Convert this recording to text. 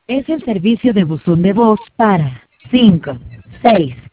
Es el servicio de buzón de voz para 5, 6,